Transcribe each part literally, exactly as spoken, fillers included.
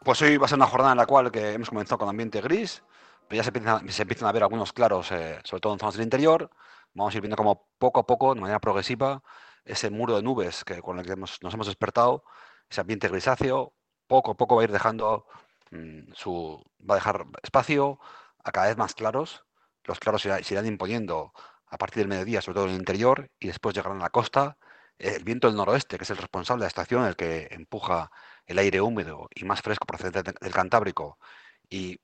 Pues hoy va a ser una jornada en la cual que hemos comenzado con ambiente gris, pero ya se empiezan, se empiezan a ver algunos claros, eh, sobre todo en zonas del interior. Vamos a ir viendo como poco a poco, de manera progresiva, ese muro de nubes que, con el que hemos- nos hemos despertado, ese ambiente grisáceo, poco a poco va a ir dejando mm, su, va a dejar espacio a cada vez más claros. Los claros se, irá- se irán imponiendo a partir del mediodía, sobre todo en el interior, y después llegarán a la costa. El viento del noroeste, que es el responsable de la estación, el que empuja el aire húmedo y más fresco procedente de- del Cantábrico y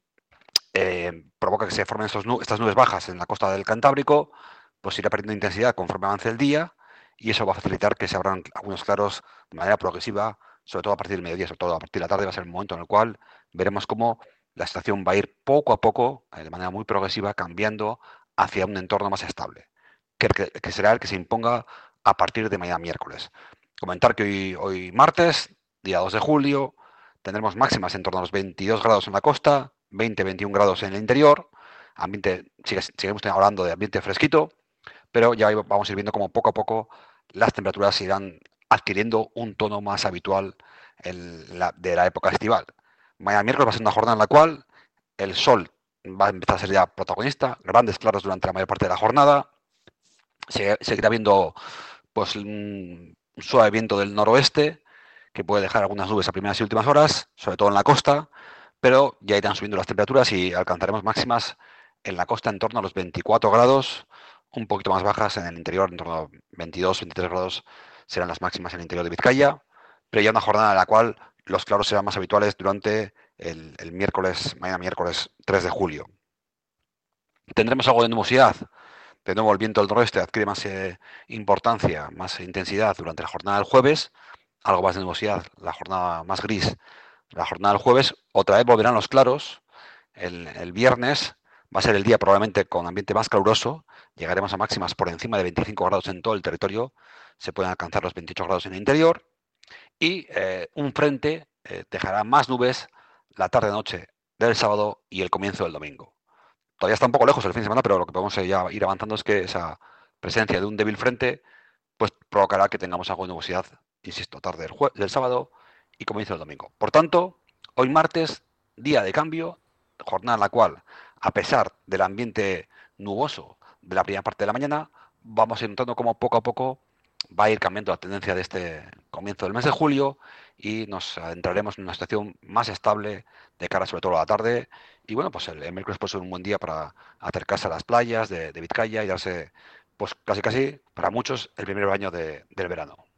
eh, provoca que se formen estos nu- estas nubes bajas en la costa del Cantábrico, pues irá perdiendo intensidad conforme avance el día y eso va a facilitar que se abran algunos claros de manera progresiva, sobre todo a partir del mediodía, sobre todo a partir de la tarde va a ser el momento en el cual veremos cómo la estación va a ir poco a poco, eh, de manera muy progresiva, cambiando hacia un entorno más estable, que, que- que será el que se imponga a partir de mañana miércoles. Comentar que hoy, hoy martes, día dos de julio, tendremos máximas en torno a los veintidós grados en la costa, veinte veintiún grados en el interior. Ambiente, sigue- seguimos hablando de ambiente fresquito, pero ya vamos a ir viendo como poco a poco las temperaturas irán adquiriendo un tono más habitual en la- de la época estival. Mañana miércoles va a ser una jornada en la cual el sol va a empezar a ser ya protagonista, grandes claros durante la mayor parte de la jornada, se, seguirá viendo pues un suave viento del noroeste que puede dejar algunas nubes a primeras y últimas horas, sobre todo en la costa, pero ya irán subiendo las temperaturas y alcanzaremos máximas en la costa en torno a los veinticuatro grados, un poquito más bajas en el interior, en torno a veintidós, veintitrés grados serán las máximas en el interior de Vizcaya, pero ya una jornada en la cual los claros serán más habituales durante el, el miércoles, mañana miércoles tres de julio. Tendremos algo de nubosidad. De nuevo, el viento del noroeste adquiere más eh, importancia, más intensidad durante la jornada del jueves, algo más de nubosidad, la jornada más gris, la jornada del jueves. Otra vez volverán los claros. El, el viernes va a ser el día probablemente con ambiente más caluroso. Llegaremos a máximas por encima de veinticinco grados en todo el territorio. Se pueden alcanzar los veintiocho grados en el interior. Y eh, un frente eh, dejará más nubes la tarde-noche del sábado y el comienzo del domingo. Todavía está un poco lejos el fin de semana, pero lo que podemos eh, ya ir avanzando es que esa presencia de un débil frente pues provocará que tengamos algo de nubosidad, insisto, tarde del, jue- del sábado y comienzo del domingo. Por tanto, hoy martes, día de cambio, jornada en la cual, a pesar del ambiente nuboso de la primera parte de la mañana, vamos a ir notando cómo poco a poco va a ir cambiando la tendencia de este comienzo del mes de julio y nos adentraremos en una situación más estable de cara sobre todo a la tarde. Y bueno, pues el, el miércoles puede ser un buen día para acercarse a las playas de, de Vizcaya y darse, pues casi casi, para muchos, el primer baño de- del verano.